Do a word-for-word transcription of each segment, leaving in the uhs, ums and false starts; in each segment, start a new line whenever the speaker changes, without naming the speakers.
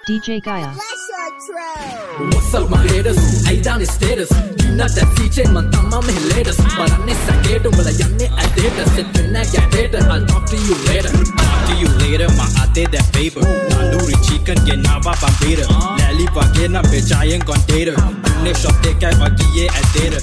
D J Gaia.
What's up my haters? I down his status. You not that feature man tamma me latest. But I need second umbala yanne I data. Sit when I get data. I'll talk to you later.
Talk to you later. Ma ate that paper. Tandoori chicken ke nawa pampira. Lali pake na bechayen container. Tune shop te kai agiye I data.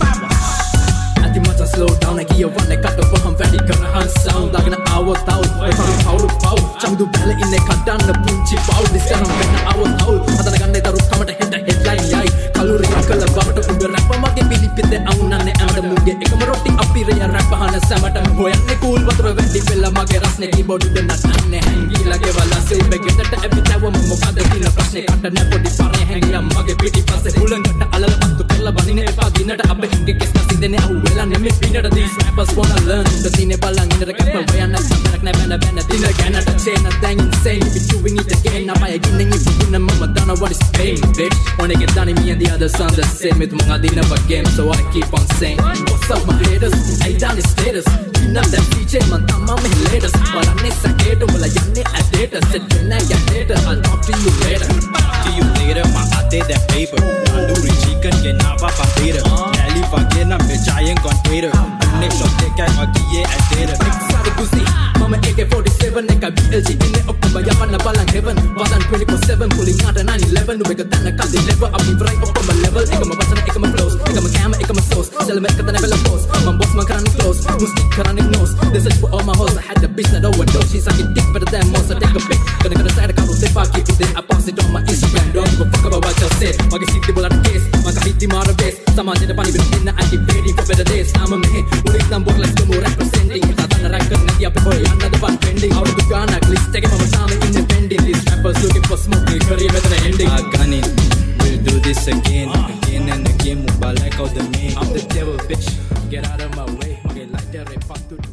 Ati macha slow down I give one cut up hum fatty kar han sound dagna awo tau I found power pow chamdu bala inne kaddan punchi pow this time when awo tau adana ganne daru kamata hit headline yai kaluri akala babata umbe rap mage pilipide aunanne amada muge ekama roti apire ya rap hana samata hoyanne cool watra vendi bella mage rasne keyboard de natanne hangi lage wala se begeta ebitawa mokada dina prashne kattane podi parne hangi mage piti passe ulangata alala pattu kella banine epa dinata abbe hinge kesna sidene ahu Well, I'm a peanut of these rappers wanna learn. The thing about lang in the cap, way and I'm like never, never, never, dinner again at the chain, a thing insane. If you're doing it again, now by getting if you win a mama, don't know what is pain, bitch. Wanna get done in me and the other son, the same with Munga dinner again, so I keep on saying, what's up, my haters? I down the status. You know that feature, man, I'm on my latest. But I'm next, I get over like Yanni, I data. Said when I get data, I'll talk to you later.
Talk to you later, ma ate that paper. Tandoori chicken, ke nawa pampira. Lali pake na bechayen container. Tune shop te kai agiye I data.
Exotic Gucci, mama A K forty-seven, eka B L G in the October, yaman na balang heaven. Badan twenty-four seven, pulling out a nine eleven. Nubeka tana kadi level, up in right up on my level. Eka ma basana, eka ma flows, eka ma camera, eka ma sauce. Sell me eka tana bella pose. Man boss man karani close, mustik karani nose. They search for all my hoes, I had the bitch that overdose. She's like dick better than most, I take a pic. Gonna gonna side a couple, they fuck keep it there. I post it on my Instagram, don't give a fuck about what you say. Magi seek the bullet case, maga hit the mara base. Samaj the pani bin inna, I keep waiting for better days. I'm a man, ulit nam bok let's go more representing. Tata na rank na diya pe boy, another one trending. Out of the gun, at least take it from a time independent. These rappers looking for smoke, they career better than ending.
I gun it, we'll do this again, again and again. Move like out the name.
I'm the devil, bitch. Get out of my way. Okay, like that, fuck to